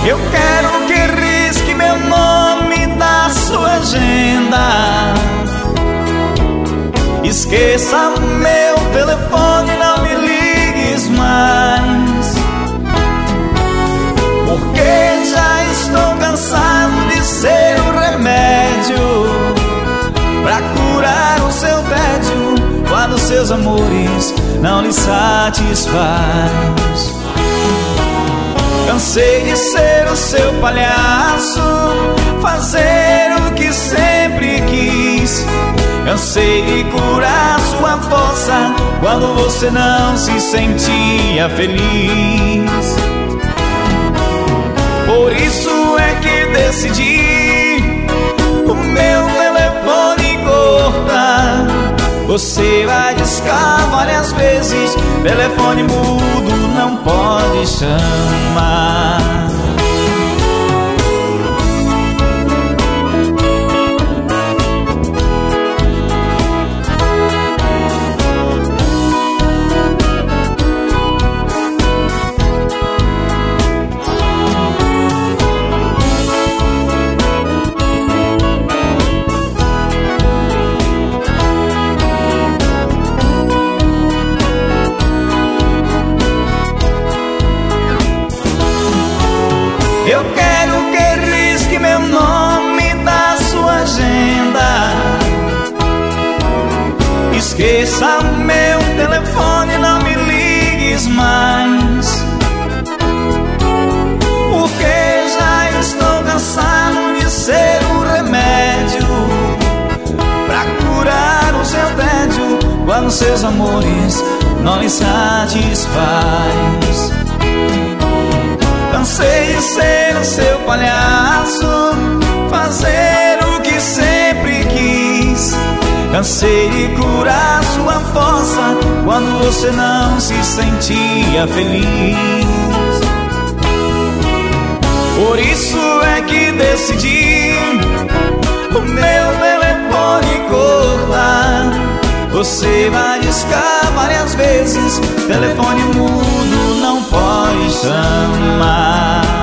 Eu quero que risque meu nome da sua agenda. Esqueça meu telefone, não me ligues mais, porque já estou cansado de ser o remédio pra curar o seu tédio quando seus amores não lhe satisfaz. Cansei de ser o seu palhaço, fazer o que sempre quis. Cansei de curar sua força quando você não se sentia feliz. Por isso é que decidi o meu telefone cortar. Você vai discar várias vezes, telefone mudo não pode chamar. Eu quero que risque meu nome da sua agenda. Esqueça meu telefone, não me ligues mais, porque já estou cansado de ser o remédio pra curar o seu tédio quando seus amores não lhe satisfaz. Cansei de ser o seu palhaço, fazer o que sempre quis. Cansei de curar sua força quando você não se sentia feliz. Por isso é que decidi o meu telefone cortar. Você vai discar várias vezes, telefone mudo não pode chamar.